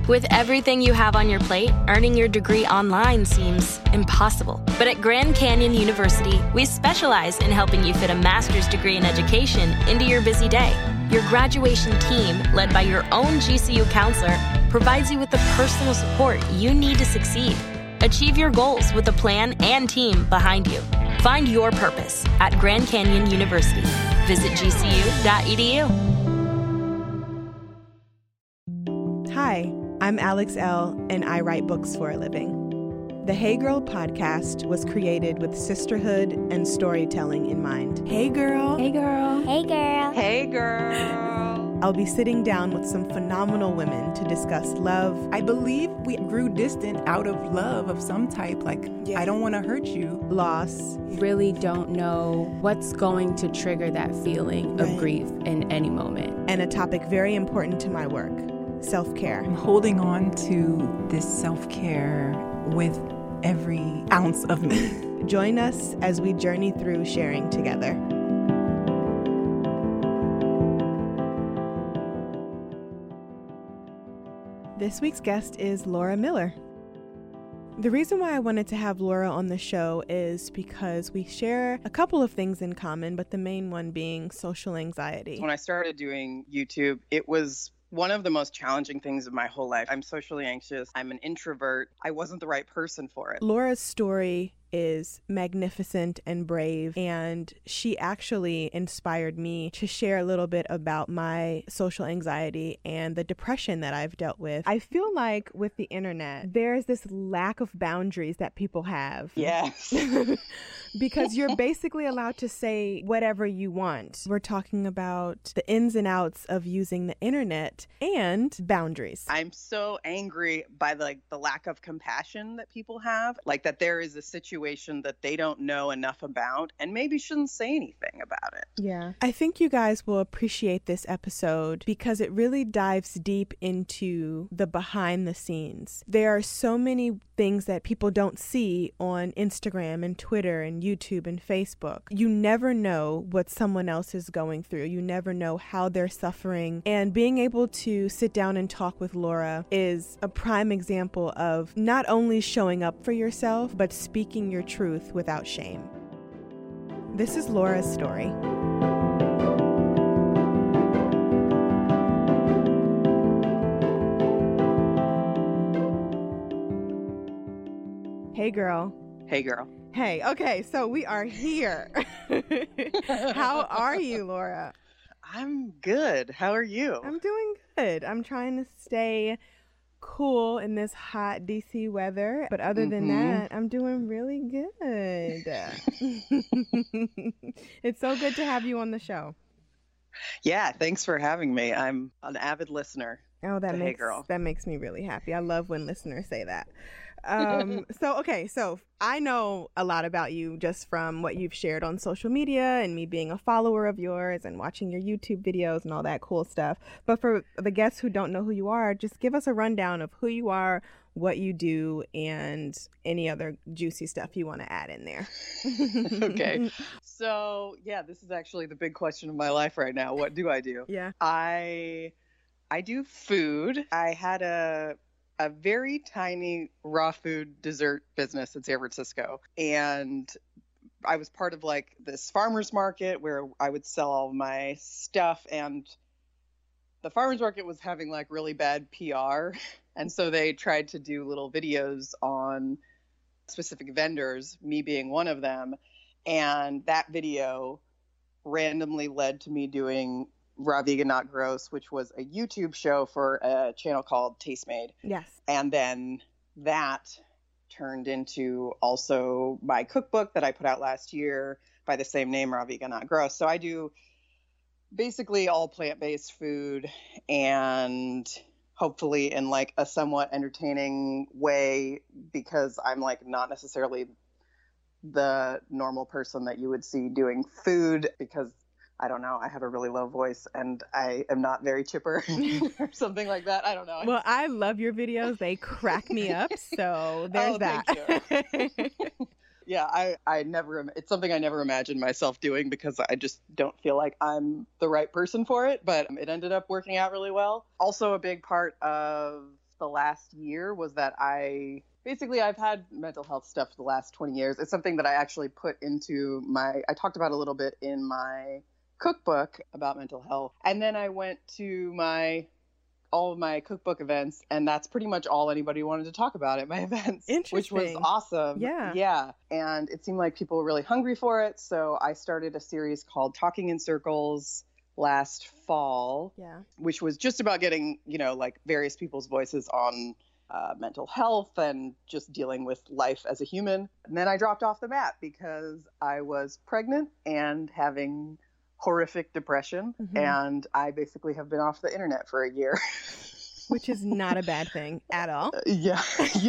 With everything you have on your plate, earning your degree online seems impossible. But at Grand Canyon University, we specialize in helping you fit a master's degree in education into your busy day. Your graduation team, led by your own GCU counselor, provides you with the personal support you need to succeed. Achieve your goals with a plan and team behind you. Find your purpose at Grand Canyon University. Visit gcu.edu. Hi, I'm Alex L., and I write books for a living. The Hey Girl podcast was created with sisterhood and storytelling in mind. Hey girl. Hey girl. Hey girl. Hey girl. I'll be sitting down with some phenomenal women to discuss love. I believe we grew distant out of love of some type, I don't want to hurt you. Loss. Really don't know what's going to trigger that feeling of grief in any moment. And a topic very important to my work, self-care. I'm holding on to this self-care with every ounce of me. Join us as we journey through sharing together. This week's guest is Laura Miller. The reason why I wanted to have Laura on the show is because we share a couple of things in common, but the main one being social anxiety. When I started doing YouTube, it was one of the most challenging things of my whole life. I'm socially anxious. I'm an introvert. I wasn't the right person for it. Laura's story is magnificent and brave, and she actually inspired me to share a little bit about my social anxiety and the depression that I've dealt with. I feel like with the internet, there's this lack of boundaries that people have. Yes. Because you're basically allowed to say whatever you want. We're talking about the ins and outs of using the internet and boundaries. I'm so angry by the lack of compassion that people have, that there is a situation that they don't know enough about and maybe shouldn't say anything about it. Yeah. I think you guys will appreciate this episode because it really dives deep into the behind the scenes. There are so many things that people don't see on Instagram and Twitter and YouTube and Facebook. You never know what someone else is going through. You never know how they're suffering. And being able to sit down and talk with Laura is a prime example of not only showing up for yourself, but speaking your truth without shame. This is Laura's story. Hey girl. Hey girl. Hey, okay, so we are here. How are you, Laura? I'm good. How are you? I'm doing good. I'm trying to stay cool in this hot DC weather, but other than that, I'm doing really good. It's so good to have you on the show. Yeah, thanks for having me. I'm an avid listener. Oh, that makes me really happy. I love when listeners say that. So I know a lot about you just from what you've shared on social media and me being a follower of yours and watching your YouTube videos and all that cool stuff. But for the guests who don't know who you are, just give us a rundown of who you are, what you do, and any other juicy stuff you want to add in there. Okay. So, yeah, this is actually the big question of my life right now. What do I do? Yeah. I do food. I had a very tiny raw food dessert business in San Francisco. And I was part of this farmer's market where I would sell all my stuff. And the farmer's market was having really bad PR. And so they tried to do little videos on specific vendors, me being one of them. And that video randomly led to me doing Raw Vegan Not Gross, which was a YouTube show for a channel called Tastemade. Yes. And then that turned into also my cookbook that I put out last year by the same name, Raw Vegan Not Gross. So I do basically all plant-based food, and hopefully in a somewhat entertaining way, because I'm not necessarily the normal person that you would see doing food, because I don't know, I have a really low voice and I am not very chipper or something like that. I don't know. Well, I love your videos. They crack me up. So there's that. Thank you. Yeah, it's something I never imagined myself doing because I just don't feel like I'm the right person for it, but it ended up working out really well. Also a big part of the last year was that I've had mental health stuff for the last 20 years. It's something that I actually put into I talked about a little bit in my cookbook about mental health. And then I went to all of my cookbook events, and that's pretty much all anybody wanted to talk about at my events, which was awesome. Yeah. And it seemed like people were really hungry for it. So I started a series called Talking in Circles last fall, which was just about getting, like various people's voices on mental health and just dealing with life as a human. And then I dropped off the map because I was pregnant and having horrific depression, and I basically have been off the internet for a year. Which is not a bad thing at all. Yeah.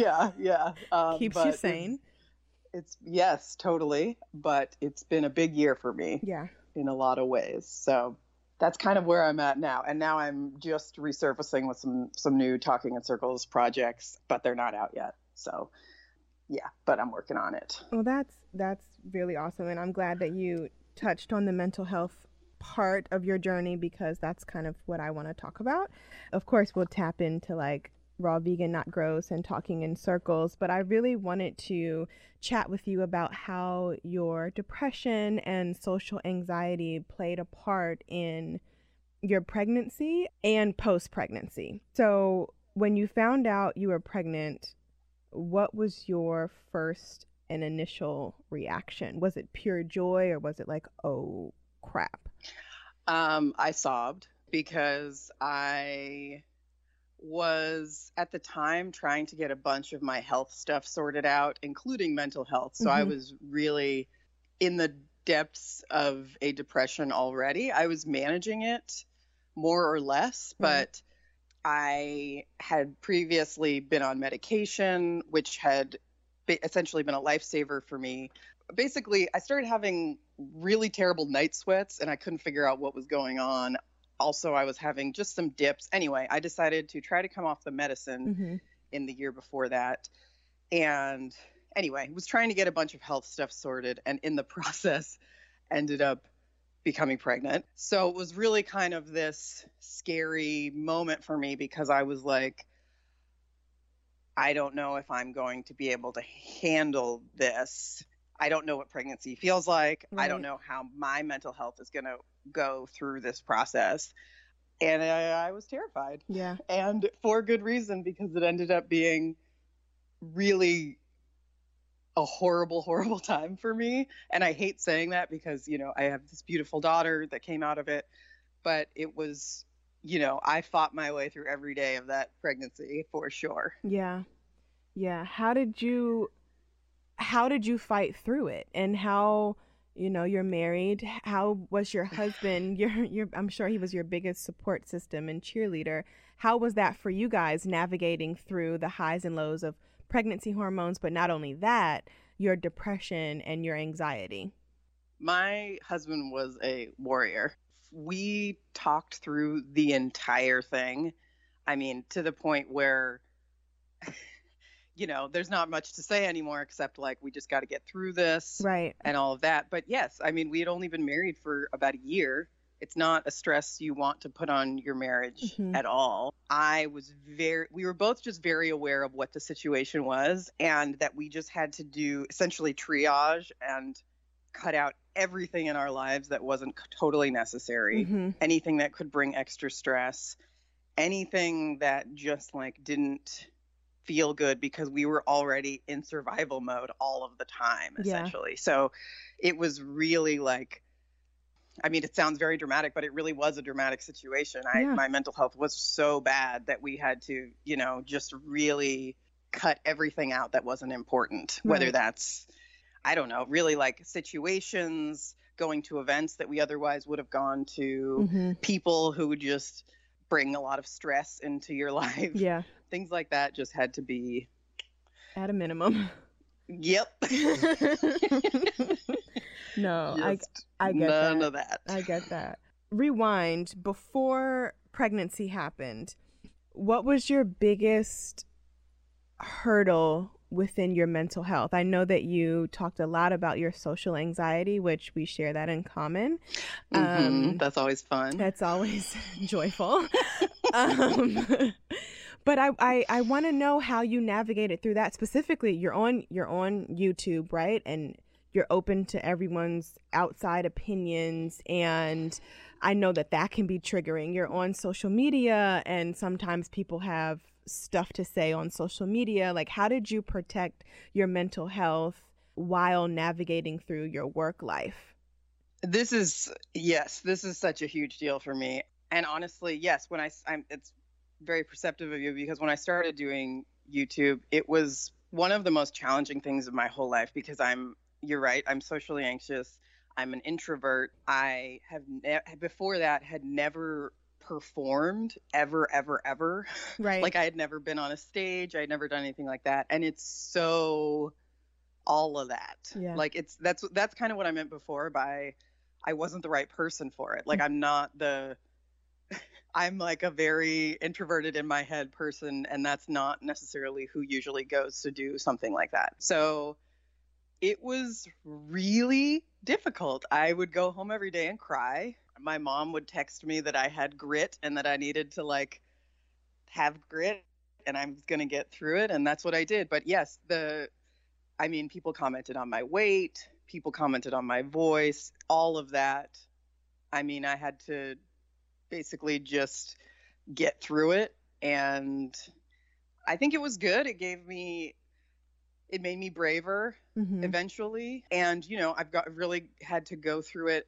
Keeps you sane. Yes, totally. But it's been a big year for me. Yeah. In a lot of ways. So that's kind of where I'm at now. And now I'm just resurfacing with some new Talking in Circles projects, but they're not out yet. So yeah, but I'm working on it. Well, that's really awesome. And I'm glad that you touched on the mental health part of your journey, because that's kind of what I want to talk about. Of course, we'll tap into like Raw Vegan Not Gross and Talking in Circles, but I really wanted to chat with you about how your depression and social anxiety played a part in your pregnancy and post-pregnancy. So when you found out you were pregnant, what was your first and initial reaction? Was it pure joy, or was it like, oh crap? I sobbed because I was at the time trying to get a bunch of my health stuff sorted out, including mental health. So I was really in the depths of a depression already. I was managing it more or less, but I had previously been on medication, which had essentially been a lifesaver for me. Basically, I started having really terrible night sweats, and I couldn't figure out what was going on. Also, I was having just some dips. Anyway, I decided to try to come off the medicine in the year before that. And anyway, was trying to get a bunch of health stuff sorted, and in the process ended up becoming pregnant. So it was really kind of this scary moment for me, because I was like, I don't know if I'm going to be able to handle this. I don't know what pregnancy feels like. Right. I don't know how my mental health is going to go through this process. And I was terrified. Yeah. And for good reason, because it ended up being really a horrible, horrible time for me. And I hate saying that because, I have this beautiful daughter that came out of it. But it was, I fought my way through every day of that pregnancy for sure. Yeah. Yeah. How did you fight through it? And how, you're married. How was your husband? I'm sure he was your biggest support system and cheerleader. How was that for you guys, navigating through the highs and lows of pregnancy hormones, but not only that, your depression and your anxiety? My husband was a warrior. We talked through the entire thing. I mean, to the point where, there's not much to say anymore except like, we just got to get through this. Right. And all of that. But yes, I mean, we had only been married for about a year. It's not a stress you want to put on your marriage at all. We were both just very aware of what the situation was, and that we just had to do essentially triage and cut out everything in our lives that wasn't totally necessary. Anything that could bring extra stress, anything that just like didn't feel good, because we were already in survival mode all of the time, essentially. Yeah. So it was really like, I mean, it sounds very dramatic, but it really was a dramatic situation. My mental health was so bad that we had to, just really cut everything out that wasn't important, whether that's, I don't know, really like situations, going to events that we otherwise would have gone to, people who would just bring a lot of stress into your life. Yeah. Things like that just had to be at a minimum. Yep. No, I get none of that. I get that. Rewind, before pregnancy happened, what was your biggest hurdle within your mental health? I know that you talked a lot about your social anxiety, which we share that in common. That's always fun. That's always joyful. But I want to know how you navigated through that. Specifically, you're on YouTube, right? And you're open to everyone's outside opinions, and I know that can be triggering. You're on social media, and sometimes people have stuff to say on social media. Like, how did you protect your mental health while navigating through your work life? This is such a huge deal for me. And honestly, yes, when it's very perceptive of you, because when I started doing YouTube, it was one of the most challenging things of my whole life, because you're right, I'm socially anxious. I'm an introvert. I have before that had never performed ever. Right. Like, I had never been on a stage. I had never done anything like that. And it's so all of that. Yeah. Like, that's kind of what I meant before by I wasn't the right person for it. Like, I'm like a very introverted in my head person, and that's not necessarily who usually goes to do something like that. So it was really difficult. I would go home every day and cry. My mom would text me that I had grit and that I needed to like have grit and I was going to get through it. And that's what I did. But yes, people commented on my weight, people commented on my voice, all of that. I had to basically just get through it. And I think it was good. It made me braver eventually. And, I've really had to go through it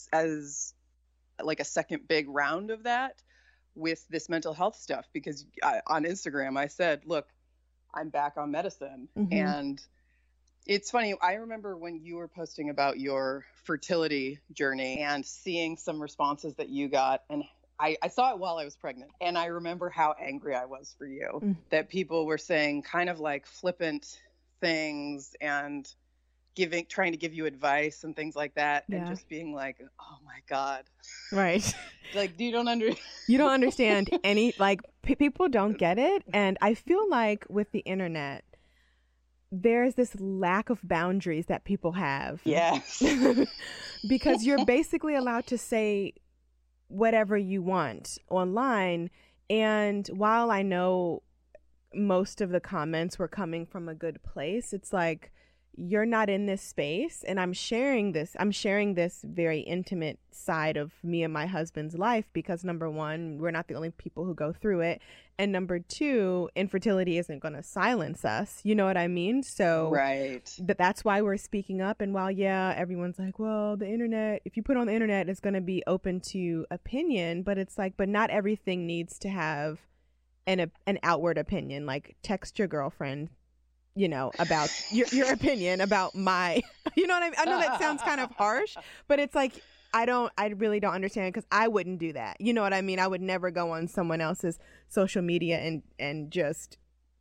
as like a second big round of that with this mental health stuff, because on Instagram, I said, look, I'm back on medicine. And it's funny. I remember when you were posting about your fertility journey and seeing some responses that you got, and I saw it while I was pregnant. And I remember how angry I was for you, that people were saying kind of like flippant things and trying to give you advice and things like that. Yeah. And just being like, oh my God. Right. Like, you don't understand any, like, people don't get it. And I feel like with the internet, there's this lack of boundaries that people have. Yes. Because you're basically allowed to say whatever you want online. And while I know most of the comments were coming from a good place, it's like, you're not in this space, and I'm sharing this very intimate side of me and my husband's life, because number one, we're not the only people who go through it, and number two, infertility isn't going to silence us, you know what I mean? So right, that's why we're speaking up. And while everyone's like, well, the internet, if you put on the internet, it's going to be open to opinion, but it's like, but not everything needs to have an outward opinion. Like, text your girlfriend, about your opinion about my, you know what I mean? I know that sounds kind of harsh, but it's like, I really don't understand, because I wouldn't do that. You know what I mean? I would never go on someone else's social media and just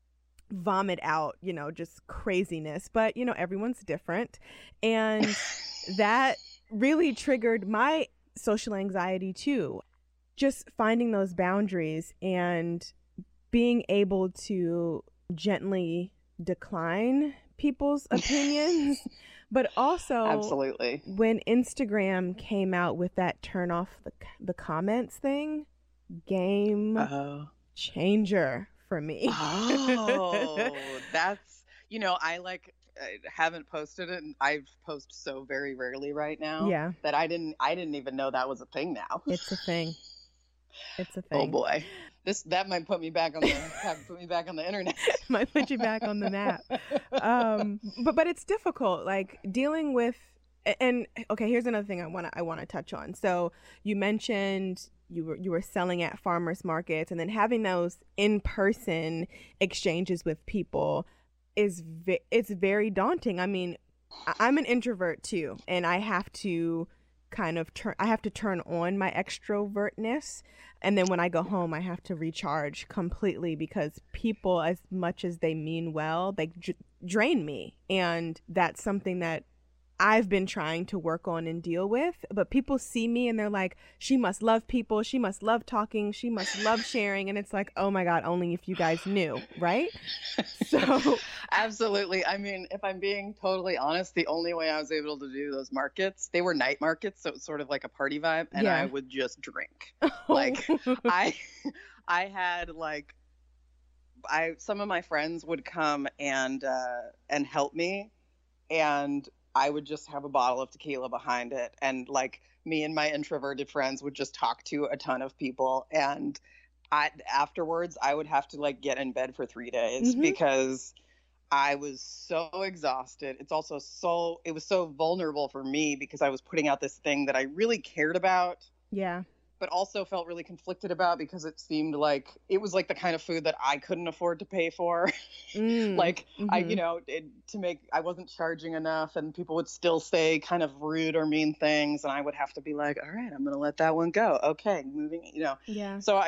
vomit out, just craziness. But, everyone's different. And that really triggered my social anxiety too. Just finding those boundaries and being able to gently decline people's opinions, but also absolutely, when Instagram came out with that turn off the comments thing, game changer for me. That's, I haven't posted it, and I've posted so very rarely right now. Yeah, that I didn't even know that was a thing now. It's a thing. Oh boy, that might put me back on the internet. Might put you back on the map. But it's difficult, like dealing with. And okay, here's another thing I want to touch on. So you mentioned you were selling at farmers markets, and then having those in-person exchanges with people it's very daunting. I mean, I'm an introvert too, and I have to turn on my extrovertness, and then when I go home I have to recharge completely, because people, as much as they mean well, they drain me, and that's something that I've been trying to work on and deal with. But people see me and they're like, she must love people, she must love talking, she must love sharing, and it's like, oh my God, only if you guys knew, right? So absolutely. I mean, if I'm being totally honest, the only way I was able to do those markets, they were night markets, so it was sort of like a party vibe, and I would just drink. Like I had like some of my friends would come and help me, and I would just have a bottle of tequila behind it, and like me and my introverted friends would just talk to a ton of people, and afterwards I would have to like get in bed for 3 days because I was so exhausted. It was so vulnerable for me because I was putting out this thing that I really cared about. Yeah. But also felt really conflicted about because it seemed like it was like the kind of food that I couldn't afford to pay for. Like I wasn't charging enough, and people would still say kind of rude or mean things. And I would have to be like, all right, I'm going to let that one go. Okay. Moving, Yeah. So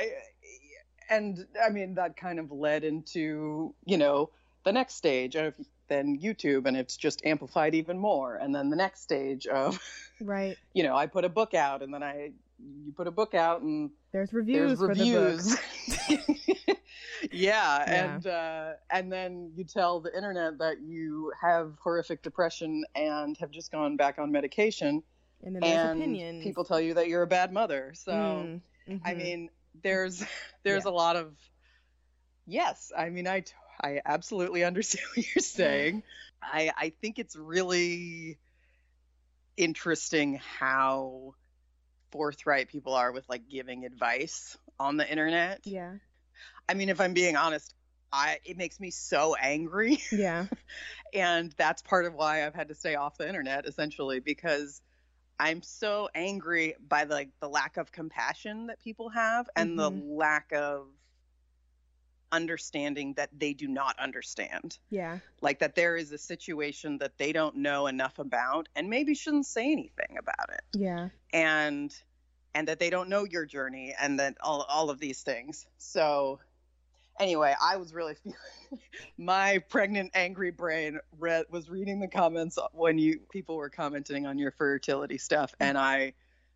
that kind of led into, the next stage of then YouTube, and it's just amplified even more. And then the next stage of, right. I put a book out, and then you put a book out and there's reviews for the book. Yeah. And then you tell the internet that you have horrific depression and have just gone back on medication. And then there's opinions. People tell you that you're a bad mother. So, I mean, there's a lot of, yes. I mean, I absolutely understand what you're saying. I think it's really interesting how forthright people are with like giving advice on the internet. Yeah. I mean, if I'm being honest, it makes me so angry. Yeah. And that's part of why I've had to stay off the internet, essentially, because I'm so angry by the lack of compassion that people have and the lack of understanding that they do not understand. Yeah. Like that there is a situation that they don't know enough about and maybe shouldn't say anything about it. Yeah. And that they don't know your journey, and that all of these things. So anyway, I was really feeling my pregnant, angry brain was reading the comments when people were commenting on your fertility stuff, and I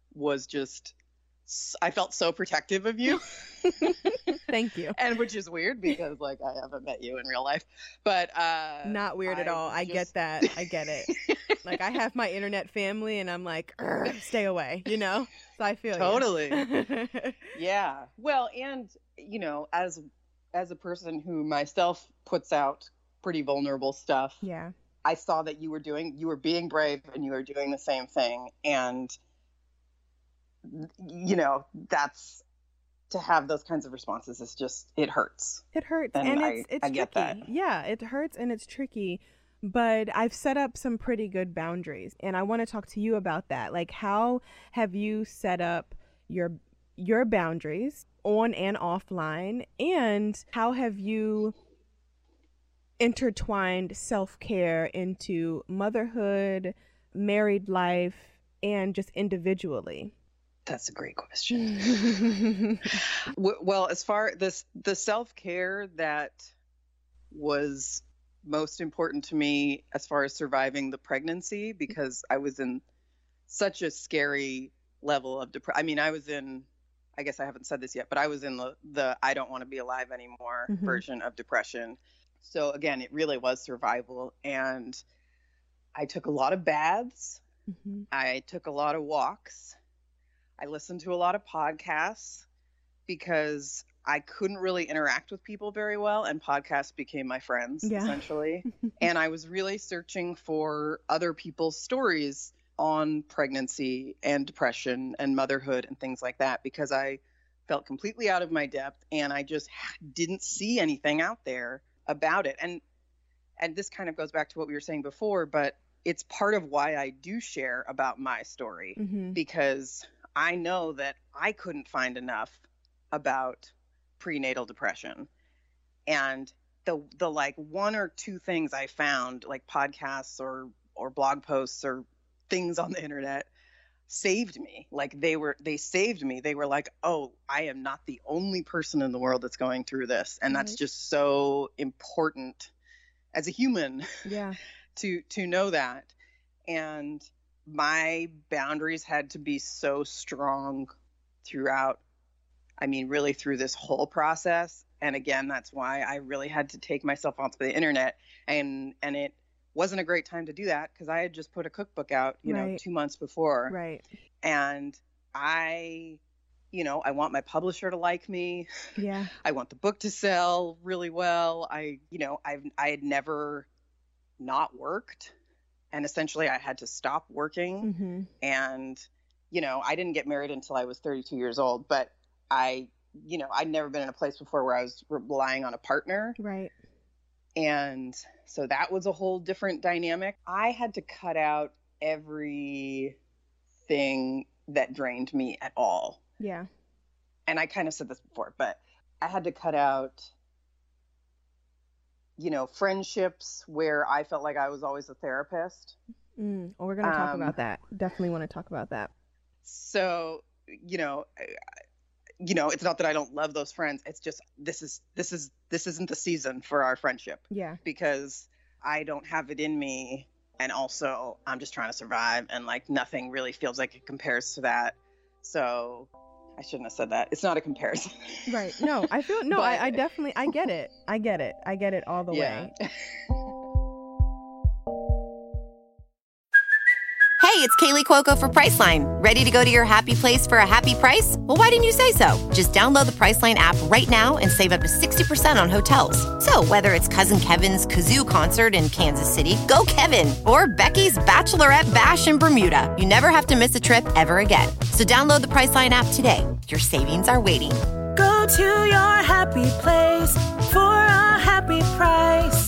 felt so protective of you. Thank you. And which is weird because like I haven't met you in real life, but not weird at all. I get that. I get it. Like I have my internet family, and I'm like, stay away, So I feel totally. Yeah. Well, and as a person who myself puts out pretty vulnerable stuff. Yeah. I saw that you were being brave, and you were doing the same thing, and that's, to have those kinds of responses is just, it hurts. It hurts. And it's I get tricky. that. Yeah, it hurts and it's tricky. But I've set up some pretty good boundaries, and I want to talk to you about that. Like, how have you set up your boundaries on and offline, and how have you intertwined self-care into motherhood, married life, and just individually? That's a great question. Well, as far as the self-care that was most important to me as far as surviving the pregnancy, because I was in such a scary level of depression. I mean, I guess I haven't said this yet, but I was in the I don't want to be alive anymore version of depression. So again, it really was survival. And I took a lot of baths. I took a lot of walks. I listened to a lot of podcasts because I couldn't really interact with people very well, and podcasts became my friends, essentially. And I was really searching for other people's stories on pregnancy and depression and motherhood and things like that, because I felt completely out of my depth, and I just didn't see anything out there about it. And this kind of goes back to what we were saying before, but it's part of why I do share about my story, because I know that I couldn't find enough about prenatal depression. And the like one or two things I found, like podcasts or blog posts or things on the internet, saved me. Like they saved me. They were like, oh, I am not the only person in the world that's going through this. And that's just so important as a human to know that. And my boundaries had to be so strong throughout, I mean, really through this whole process. And again, that's why I really had to take myself onto the internet. And it wasn't a great time to do that, because I had just put a cookbook out, 2 months before. Right. And I, I want my publisher to like me. Yeah. I want the book to sell really well. I had never not worked, and essentially I had to stop working. Mm-hmm. And, I didn't get married until I was 32 years old, but I'd never been in a place before where I was relying on a partner. Right. And so that was a whole different dynamic. I had to cut out everything that drained me at all. Yeah. And I kind of said this before, but I had to cut out, friendships where I felt like I was always a therapist. Well, we're going to talk about that. Definitely want to talk about that. So, it's not that I don't love those friends. It's just, this isn't the season for our friendship. Yeah. Because I don't have it in me. And also I'm just trying to survive, and like nothing really feels like it compares to that. So I shouldn't have said that. It's not a comparison. Right. No, I feel, no, but... I definitely, I get it. I get it all the way. Hey, it's Kaylee Cuoco for Priceline. Ready to go to your happy place for a happy price? Well, why didn't you say so? Just download the Priceline app right now and save up to 60% on hotels. So whether it's Cousin Kevin's Kazoo Concert in Kansas City, go Kevin, or Becky's Bachelorette Bash in Bermuda, you never have to miss a trip ever again. So download the Priceline app today. Your savings are waiting. Go to your happy place for a happy price.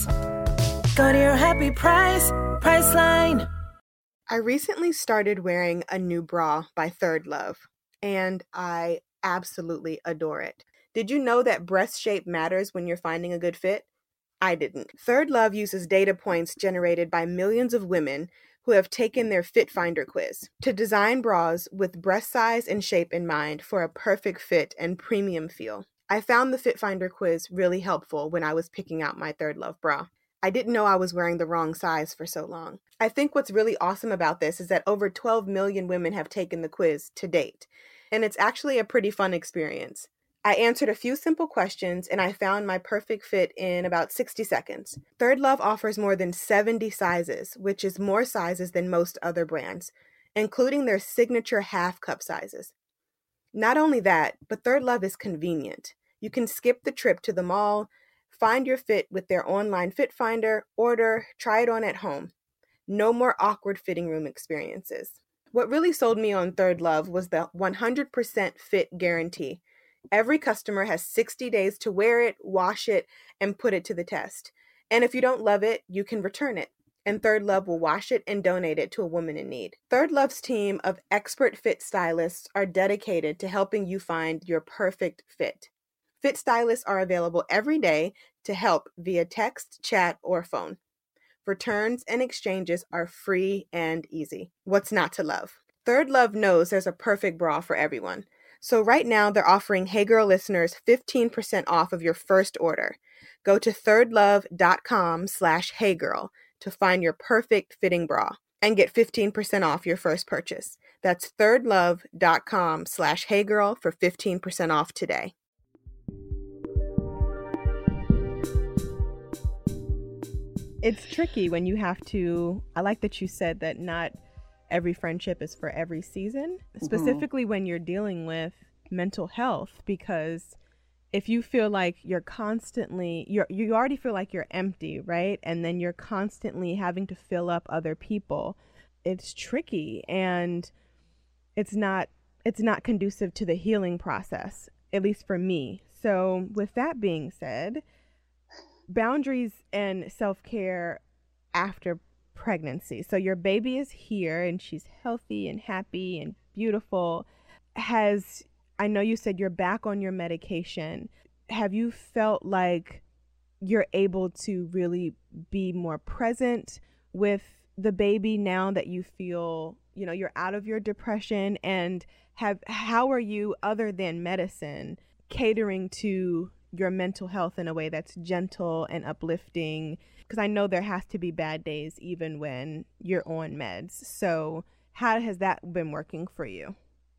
Go to your happy price, Priceline. I recently started wearing a new bra by Third Love, and I absolutely adore it. Did you know that breast shape matters when you're finding a good fit? I didn't. Third Love uses data points generated by millions of women who have taken their Fit Finder quiz to design bras with breast size and shape in mind for a perfect fit and premium feel. I found the Fit Finder quiz really helpful when I was picking out my Third Love bra. I didn't know I was wearing the wrong size for so long. I think what's really awesome about this is that over 12 million women have taken the quiz to date, and it's actually a pretty fun experience. I answered a few simple questions, and I found my perfect fit in about 60 seconds. Third Love offers more than 70 sizes, which is more sizes than most other brands, including their signature half cup sizes. Not only that, but Third Love is convenient. You can skip the trip to the mall, find your fit with their online fit finder, order, try it on at home. No more awkward fitting room experiences. What really sold me on Third Love was the 100% fit guarantee. Every customer has 60 days to wear it, wash it, and put it to the test. And if you don't love it, you can return it. And Third Love will wash it and donate it to a woman in need. Third Love's team of expert fit stylists are dedicated to helping you find your perfect fit. Fit stylists are available every day to help via text, chat, or phone. Returns and exchanges are free and easy. What's not to love? Third Love knows there's a perfect bra for everyone. So right now they're offering Hey Girl listeners 15% off of your first order. Go to thirdlove.com/heygirl to find your perfect fitting bra and get 15% off your first purchase. That's thirdlove.com/heygirl for 15% off today. It's tricky when you have to, I like that you said that not every friendship is for every season, specifically when you're dealing with mental health, because if you feel like you're constantly, you already feel like you're empty, right? And then you're constantly having to fill up other people. It's tricky, and it's not conducive to the healing process, at least for me. So with that being said, boundaries and self-care after pregnancy. So your baby is here and she's healthy and happy and beautiful. I know you said you're back on your medication. Have you felt like you're able to really be more present with the baby now that you feel, you're out of your depression? And how are you, other than medicine, catering to your mental health in a way that's gentle and uplifting? Because I know there has to be bad days even when you're on meds. So how has that been working for you?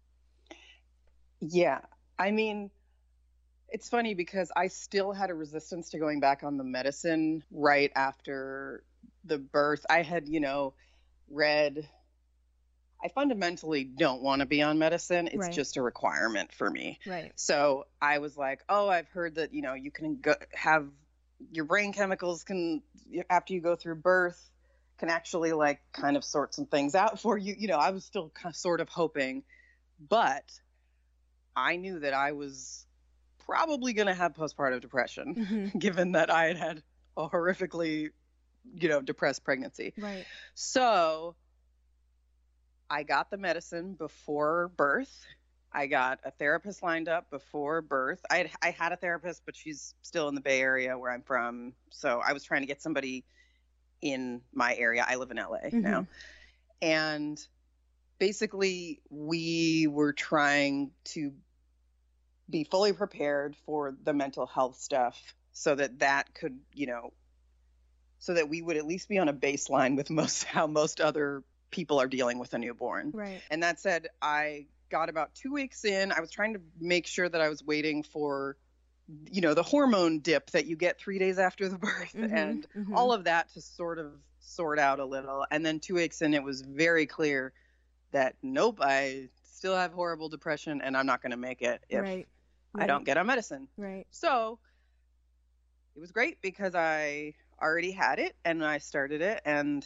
Yeah, I mean, it's funny because I still had a resistance to going back on the medicine right after the birth. I had, read I fundamentally don't want to be on medicine. It's Right. just a requirement for me. Right. So I was like, oh, I've heard that, you can have your brain chemicals after you go through birth, can actually like kind of sort some things out for you. I was still kind of sort of hoping, but I knew that I was probably going to have postpartum depression, given that I had a horrifically, depressed pregnancy. Right. So I got the medicine before birth. I got a therapist lined up before birth. I had a therapist, but she's still in the Bay Area where I'm from. So I was trying to get somebody in my area. I live in LA now. And basically we were trying to be fully prepared for the mental health stuff so that could, so that we would at least be on a baseline with how most other people are dealing with a newborn. Right. And that said, I got about 2 weeks in. I was trying to make sure that I was waiting for, the hormone dip that you get 3 days after the birth and all of that to sort of sort out a little. And then 2 weeks in, it was very clear that nope, I still have horrible depression and I'm not going to make it if I don't get on medicine. Right. So it was great because I already had it and I started it, and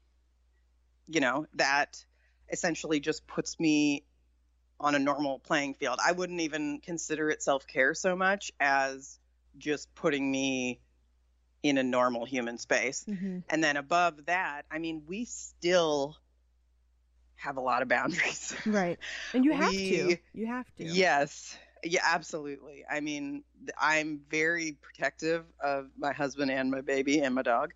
that essentially just puts me on a normal playing field. I wouldn't even consider it self-care so much as just putting me in a normal human space. And then above that, I mean, we still have a lot of boundaries. Right. And you have to. Yes. Yeah, absolutely. I mean, I'm very protective of my husband and my baby and my dog.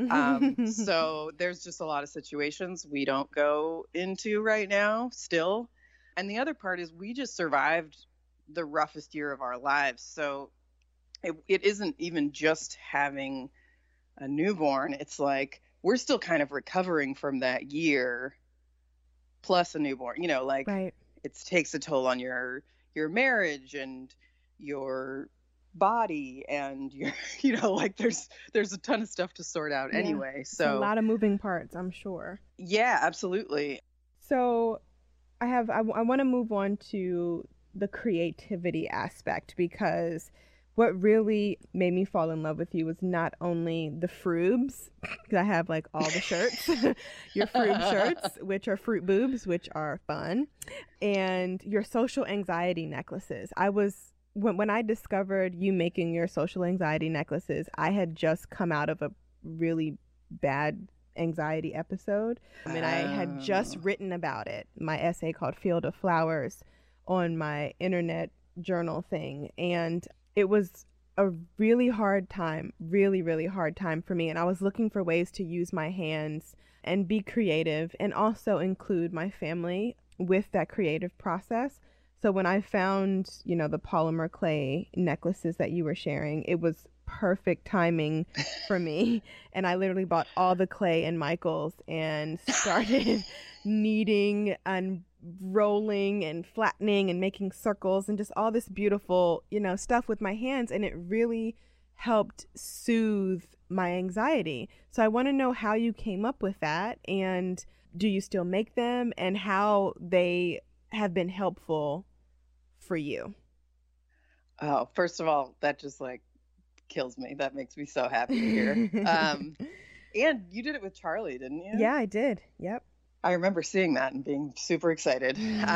So there's just a lot of situations we don't go into right now still. And the other part is we just survived the roughest year of our lives. So it isn't even just having a newborn. It's like we're still kind of recovering from that year plus a newborn. It takes a toll on your marriage and your body and your there's a ton of stuff to sort out anyway. So it's a lot of moving parts, I'm sure. Yeah, absolutely. So I want to move on to the creativity aspect, because what really made me fall in love with you was not only the Froobs, because I have like all the shirts, your Froob shirts, which are fruit boobs, which are fun, and your social anxiety necklaces. When I discovered you making your social anxiety necklaces, I had just come out of a really bad anxiety episode. And I had just written about it, my essay called Field of Flowers, on my internet journal thing. And it was a really hard time, really, really hard time for me. And I was looking for ways to use my hands and be creative and also include my family with that creative process. So when I found, the polymer clay necklaces that you were sharing, it was perfect timing for me. And I literally bought all the clay in Michael's and started kneading and rolling and flattening and making circles and just all this beautiful, stuff with my hands. And it really helped soothe my anxiety. So I want to know how you came up with that, and do you still make them, and how they have been helpful for you? Oh, first of all, that just kills me. That makes me so happy to hear. And you did it with Charlie, didn't you? Yeah, I did. Yep. I remember seeing that and being super excited.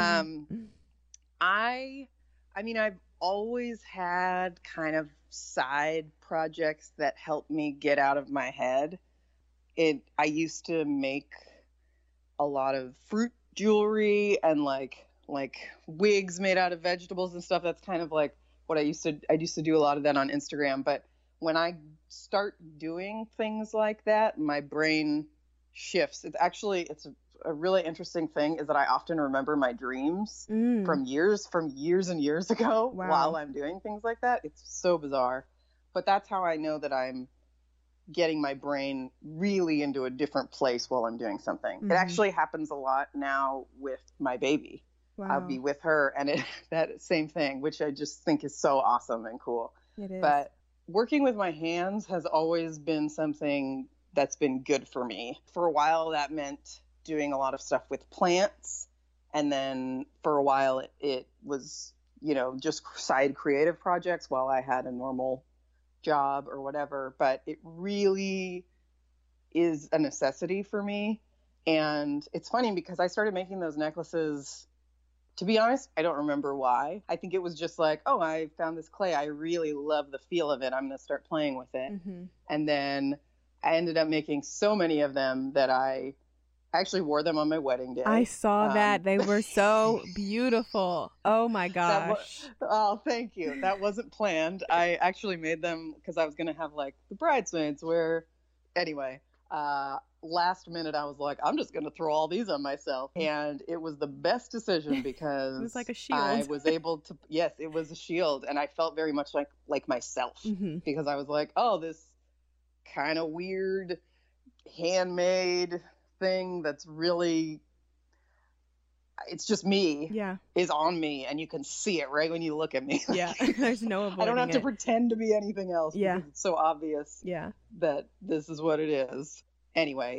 I've always had kind of side projects that help me get out of my head. I used to make a lot of fruit jewelry and like wigs made out of vegetables and stuff. That's kind of like what I used to do a lot of that on Instagram. But when I start doing things like that, my brain shifts. It's a really interesting thing is that I often remember my dreams from years and years ago. Wow. While I'm doing things like that. It's so bizarre. But that's how I know that I'm getting my brain really into a different place while I'm doing something. It actually happens a lot now with my baby. Wow. I'll be with her and that same thing, which I just think is so awesome and cool. It is. But working with my hands has always been something that's been good for me. For a while, that meant doing a lot of stuff with plants. And then for a while it was, just side creative projects while I had a normal job or whatever. But it really is a necessity for me. And it's funny because I started making those necklaces. To be honest, I don't remember why. I think it was just like, oh, I found this clay. I really love the feel of it. I'm going to start playing with it. Mm-hmm. And then I ended up making so many of them that I actually wore them on my wedding day. I saw that. They were so beautiful. Oh my gosh. Oh, thank you. That wasn't planned. I actually made them because I was going to have like the bridesmaids wear. Anyway, last minute I was like, I'm just going to throw all these on myself. And it was the best decision because it was like a shield. I was able to, yes, it was a shield. And I felt very much like myself because I was like, oh, this kind of weird handmade thing that's really, it's just me, is on me, and you can see it right when you look at me. There's no avoiding I don't have it. to pretend to be anything else because it's so obvious that this is what it is. Anyway,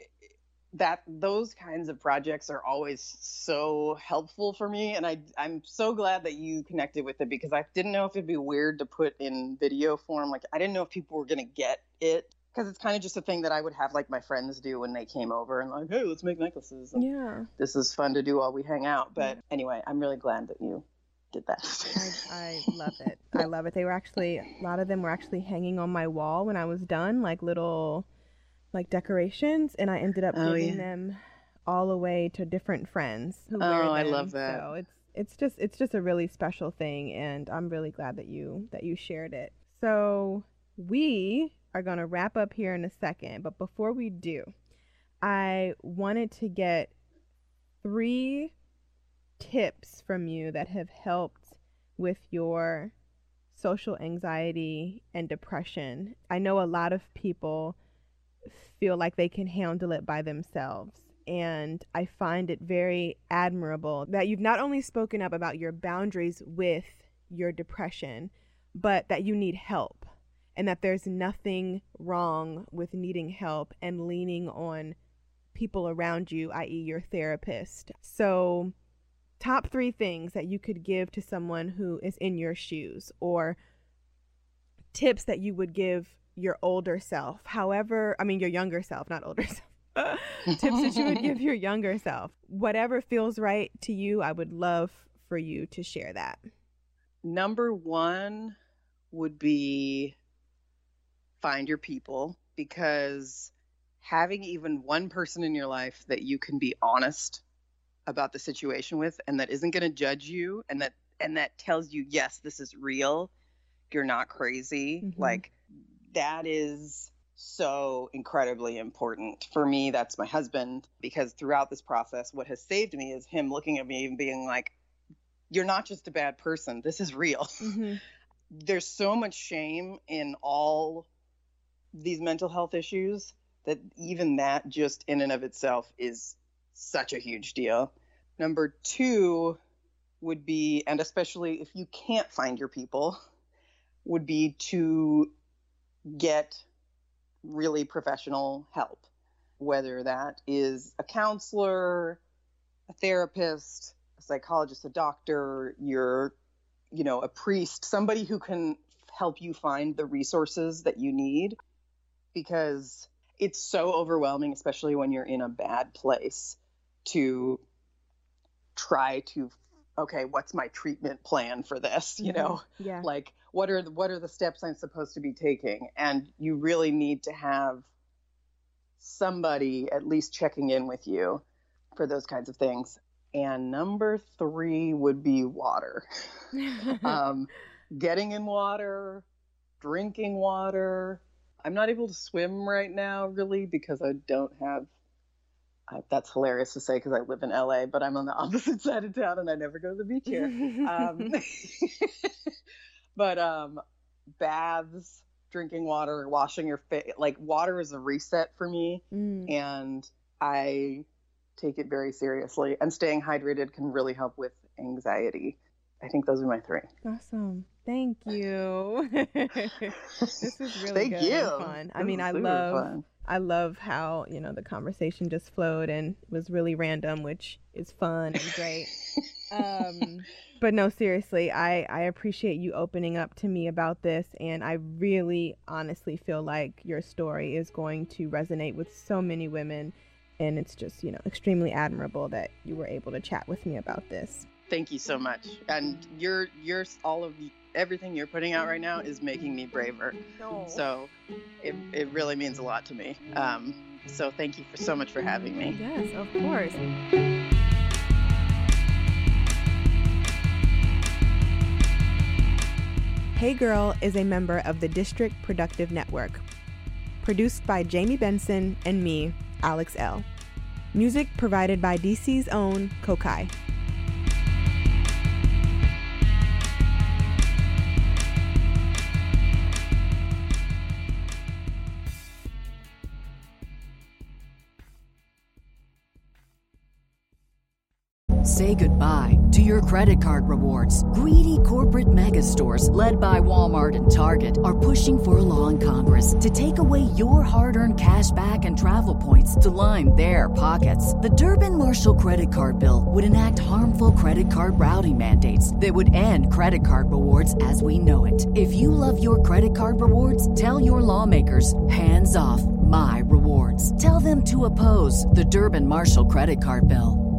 those kinds of projects are always so helpful for me, and I'm so glad that you connected with it because I didn't know if it'd be weird to put in video form. Like, I didn't know if people were gonna get it because it's kind of just a thing that I would have like my friends do when they came over and like, hey, let's make necklaces. And this is fun to do while we hang out. But anyway, I'm really glad that you did that. I love it. I love it. They were actually, a lot of them were actually hanging on my wall when I was done, like little like decorations, and I ended up giving them all away to different friends who wear them. I love that. So it's just a really special thing, and I'm really glad that you shared it. So we are going to wrap up here in a second, but before we do, I wanted to get 3 tips from you that have helped with your social anxiety and depression. I know a lot of people feel like they can handle it by themselves, and I find it very admirable that you've not only spoken up about your boundaries with your depression, but that you need help. And that there's nothing wrong with needing help and leaning on people around you, i.e. your therapist. So top 3 things that you could give to someone who is in your shoes, or tips that you would give your older self, your younger self, not older self. Tips that you would give your younger self. Whatever feels right to you, I would love for you to share that. Number 1 would be find your people, because having even one person in your life that you can be honest about the situation with and that isn't going to judge you and that tells you, yes, this is real, you're not crazy, like that is so incredibly important. For me, that's my husband, because throughout this process, what has saved me is him looking at me and being like, you're not just a bad person, this is real. There's so much shame in all these mental health issues that even that just in and of itself is such a huge deal. Number 2 would be, and especially if you can't find your people, would be to get really professional help, whether that is a counselor, a therapist, a psychologist, a doctor, a priest, somebody who can help you find the resources that you need. Because it's so overwhelming, especially when you're in a bad place, to try to, okay, what's my treatment plan for this? Like what are the steps I'm supposed to be taking? And you really need to have somebody at least checking in with you for those kinds of things. And number 3 would be water. Getting in water, drinking water. I'm not able to swim right now, really, because I don't have, that's hilarious to say because I live in LA, but I'm on the opposite side of town and I never go to the beach here. But baths, drinking water, washing your face, like water is a reset for me. And I take it very seriously. And staying hydrated can really help with anxiety. I think those are my 3. Awesome. Thank you. This was really good and fun. I mean, I love I love how, the conversation just flowed and was really random, which is fun and great. But no, seriously, I appreciate you opening up to me about this. And I really honestly feel like your story is going to resonate with so many women. And it's just, extremely admirable that you were able to chat with me about this. Thank you so much. And everything you're putting out right now is making me braver. No. So it really means a lot to me. So thank you so much for having me. Yes, of course. Hey Girl is a member of the District Productive Network. Produced by Jamie Benson and me, Alex L. Music provided by DC's own Kokai. Say goodbye to your credit card rewards. Greedy corporate mega stores, led by Walmart and Target, are pushing for a law in Congress to take away your hard-earned cash back and travel points to line their pockets. The Durbin-Marshall credit card bill would enact harmful credit card routing mandates that would end credit card rewards as we know it. If you love your credit card rewards, tell your lawmakers, hands off my rewards. Tell them to oppose the Durbin-Marshall credit card bill.